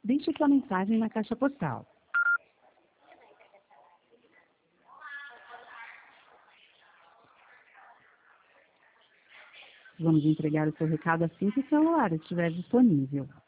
Deixe sua mensagem na caixa postal. Vamos entregar o seu recado assim que o celular estiver disponível.